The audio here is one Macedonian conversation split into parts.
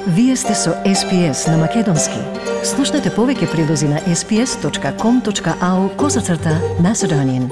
Вие сте со SPS на Македонски. Слушнете повеќе прилози на sps.com.au/Macedonian.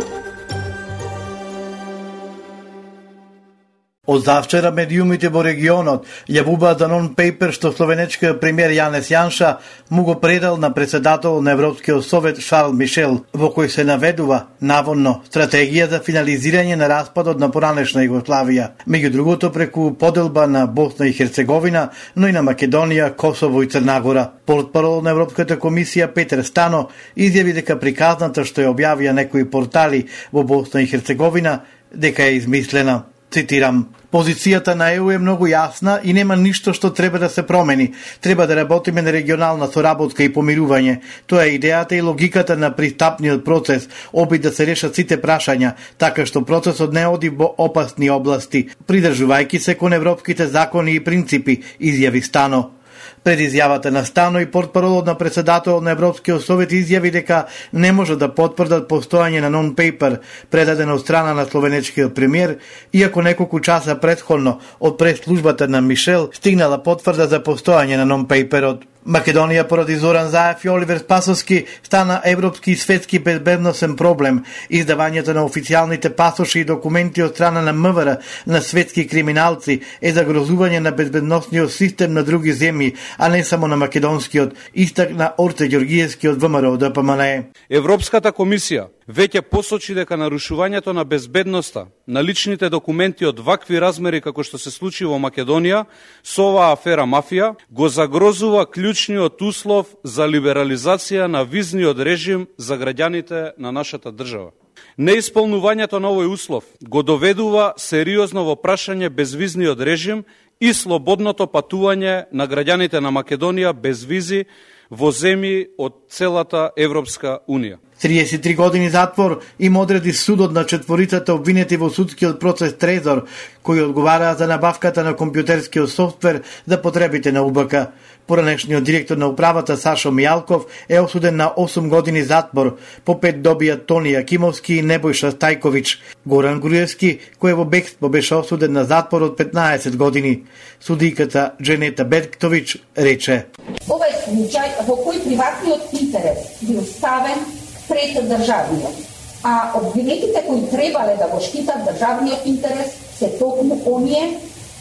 Од завчера медиумите во регионот јавуваат за нон-пейпер што словенечкиот премиер Јанес Јанша му го предал на председател на Европскиот совет Шарл Мишел, во кој се наведува наводно стратегија за финализирање на распадот на поранешна Југославија, меѓу другото преку поделба на Босна и Херцеговина, но и на Македонија, Косово и Црна Гора. Портпарол на Европската комисија Петер Стано изјави дека приказната што ја објавија некои портали во Босна и Херцеговина дека е измислена. Цитирам: "Позицијата на ЕУ е многу јасна и нема ништо што треба да се промени. Треба да работиме на регионална соработка и помирување. Тоа е идејата и логиката на пристапниот процес, обид да се решат сите прашања, така што процесот не оди во опасни области, придржувајќи се кон европските закони и принципи", изјави Стано. Пред изјавата на Стано и портпаролот на председател на Европскиот совет изјави дека не може да потврдат постојање на нон-пейпер предаден од страна на словенечкиот премиер, иако неколку часа претходно од прес-службата на Мишел стигнала потврда за постојање на нон-пейперот. Македонија поради Зоран Заев и Оливер Спасовски стана европски и светски безбедносен проблем. Издавањето на официјалните пасоши и документи од страна на МВР на светски криминалци е загрозување на безбедносниот систем на други земји, а не само на македонскиот, истакна Орце Ѓоргиевски од ВМРО ДПМНЕ. Европската комисија веќе посочи дека нарушувањето на безбедноста на личните документи од вакви размери како што се случи во Македонија со оваа афера мафија го загрозува клучниот услов за либерализација на визниот режим за граѓаните на нашата држава. Неисполнувањето на овој услов го доведува сериозно во прашање безвизниот режим и слободното патување на граѓаните на Македонија без визи во земји од целата Европска Унија. 33 години затвор им одреди судот на четворицата обвинети во судскиот процес Трезор, кои одговараа за набавката на компјутерскиот софтвер за потребите на УБК. Поранешниот директор на управата Сашо Мијалков е осуден на 8 години затвор, по 5 добија Тони Јакимовски и Небојша Стајковиќ. Горан Груевски, кој во бегство беше осуден на затвор од 15 години. Судиката Дженета Бертовиќ рече: "Ова е случај во кој приватниот интерес бил ставен пред државниот, а обвинетите кои требале да го штитат државниот интерес се токму оние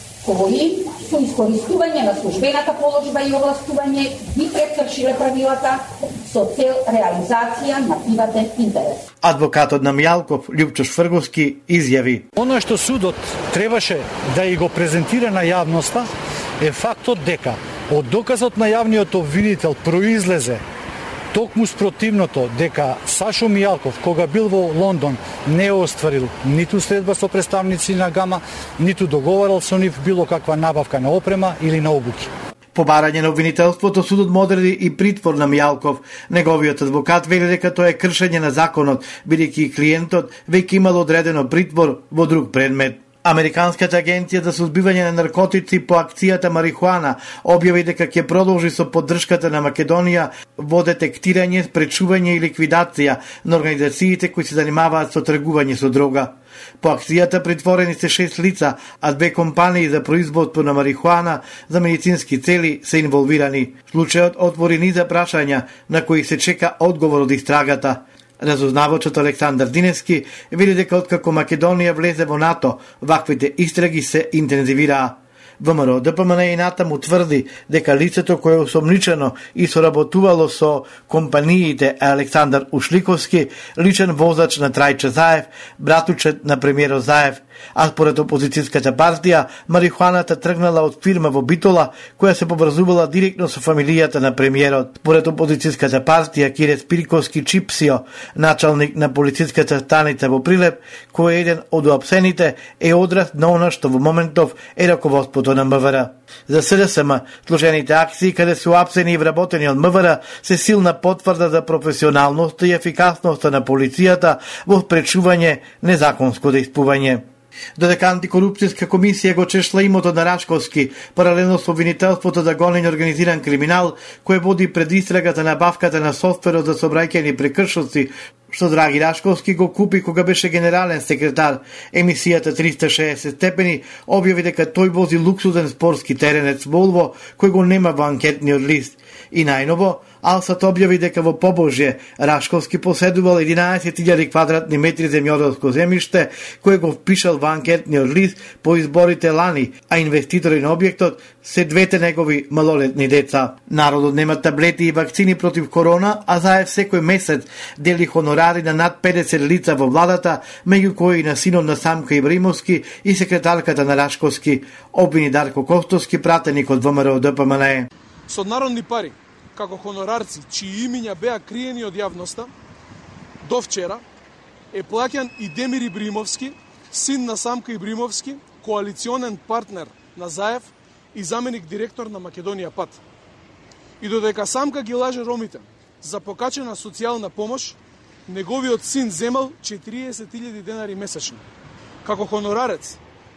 кои со искористување на службената положба и овластување ги прекршиле правилата со цел реализација на приватен интерес." Адвокатот на Мијалков, Љупчо Шврговски, изјави: "Оно што судот требаше да и го презентира на јавноста е фактот дека од доказот на јавниот обвинител произлезе токму спротивното, дека Сашо Мијалков, кога бил во Лондон, не остварил ниту следба со представници на ГАМА, ниту договарал со нив било каква набавка на опрема или на обуки. По барање на обвинителството, судот му одреди и притвор на Мијалков. Неговиот адвокат вели дека тоа е кршење на законот, бидејќи клиентот веќе имал одредено притвор во друг предмет. Американската агенција за сузбивање на наркотици по акцијата марихуана објави дека ќе продолжи со поддршката на Македонија во детектирање, спречување и ликвидација на организациите кои се занимаваат со тргување со дрога. По акцијата притворени се 6 лица, а 2 компании за производство на марихуана за медицински цели се инволвирани. Случајот отвори низа прашања на кои се чека одговор од истрагата. Разузнавачот Александар Диневски вели дека откако Македонија влезе во НАТО, ваквите истраги се интензивираа. ВМРО ДПМН и натаму тврди дека лицето кое е осомничено и соработувало со компаниите Александар Ушликовски, личен возач на Трајче Заев, братучет на премиерот Заев, а според опозицијската партија, марихуаната тргнала од фирма во Битола, која се поврзувала директно со фамилијата на премиерот. Според опозицијската партија, Кире Спириковски Чипсио, началник на полициската станица во Прилеп, кој е еден од уапсените, е одраз на она што во моментов е раководството на МВР. За СДСМ, сложените акции каде се уапсени и вработени од МВР се силна потврда за професионалноста и ефикасноста на полицијата во спречување незаконско дејствување. Додека антикорупцијска комисија го чешла имотот на Рашковски, паралелно со обвинителството за гонење организиран криминал, кој води пред истрага за набавката на софтверот за сообраќајни прекршоци што Драги Рашковски го купи кога беше генерален секретар. Емисијата 360 степени објави дека тој вози луксузен спортски теренец Volvo кој го нема во анкетниот лист. И најново, Алсат објави дека во Побожје Рашковски поседувал 11.000 квадратни метри земјоделско земјиште кое го впишал во анкетниот лист по изборите лани, а инвеститори на објектот се двете негови малолетни деца. Народот нема таблети и вакцини против корона, а Заев секој месец дели хонорари на над 50 лица во владата, меѓу кои и на синот на Самка Ибримовски и секретарката на Рашковски, обвини Дарко Костовски, пратеник од ВМРО ДПМНЕ. Со народни пари, како хонорарци, чии имиња беа криени од јавноста, до вчера е плаќан и Демир Ибримовски, син на Самка Ибримовски, коалиционен партнер на Заев и заменик директор на Македонија Пат. И додека Самка ги лаже ромите за покачена социјална помош, неговиот син земал 40.000 денари месечно. Како хонорарец,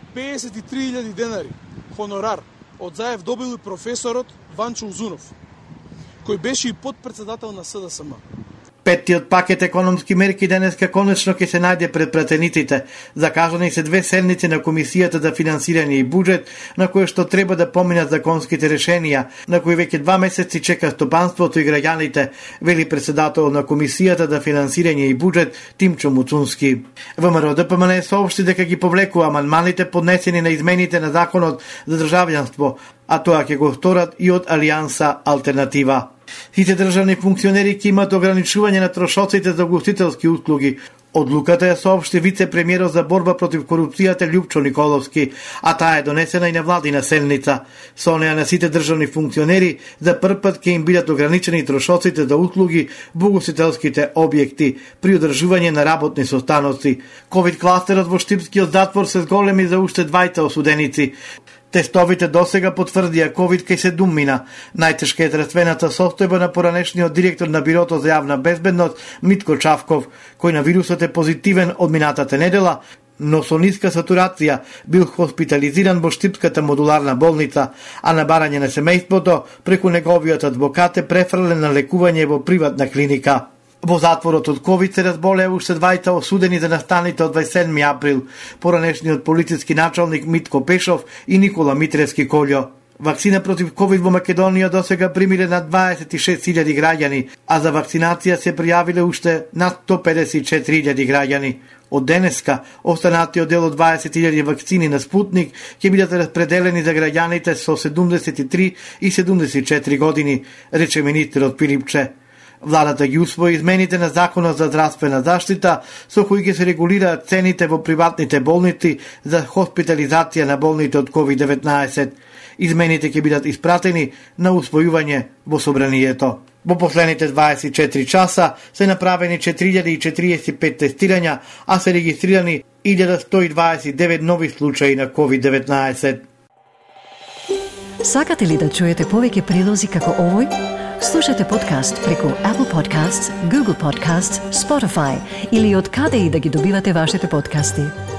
53.000 денари хонорар од Заев добил и професорот Ванчо Узунов, кој беше и подпредседател на СДСМ. Петтиот пакет економски мерки денеска конечно ќе се најде пред пратениците. Закажани се 2 седници на Комисијата за финансирање и буџет, на кои што треба да поминат законските решенија, на кои веќе 2 месеци чека стопанството и граѓаните, вели председател на Комисијата за финансирање и буџет Тимчо Муцунски. ВМРО ДПМНЕ соопшти дека ги повлекува амандманите поднесени на измените на законот за државјанство, а тоа ќе го сторат и од Алијанса Алтернатива. Сите државни функционери ќе имат ограничување на трошоците за угостителски услуги. Одлуката ја соопшти вице-премиерот за борба против корупцијата Љупчо Николовски, а таа е донесена и на владина седница. Со неа на сите државни функционери за прв пат ќе им бидат ограничени трошоците за услуги во угостителските објекти при одржување на работни состаноци. Ковид кластерот во Штипскиот затвор се зголеми за уште 2 осуденици. Тестовите досега потврдија ковид кај 7 мина. Најтешка е здравствената состојба на поранешниот директор на Бирото за јавна безбедност Митко Чавков, кој на вирусот е позитивен од минатата недела, но со ниска сатурација бил хоспитализиран во Штипската модуларна болница, а на барање на семејството преку неговиот адвокат е префрлен на лекување во приватна клиника. Во затворот од ковид се разболеа уште 2 осудени за настаните од 27 април, поранешниот полициски началник Митко Пешов и Никола Митревски Колјо. Вакцина против ковид во Македонија досега примиле над 26.000 граѓани, а за вакцинација се пријавиле уште над 154.000 граѓани. Од денеска, останатиот дел од 20.000 вакцини на Спутник ќе бидат распределени за граѓаните со 73 и 74 години, рече министерот Пилипче. Владата ги усвои измените на Законот за здравствена заштита, со кои ќе се регулираат цените во приватните болници за хоспитализација на болните од COVID-19. Измените ќе бидат испратени на усвојување во собранието. Во последните 24 часа се направени 4045 тестирања, а се регистрирани 1129 нови случаи на COVID-19. Сакате ли да чуете повеќе прилози како овој? Слушате подкаст преку Apple Podcasts, Google Podcasts, Spotify или од каде и да ги добивате вашите подкасти.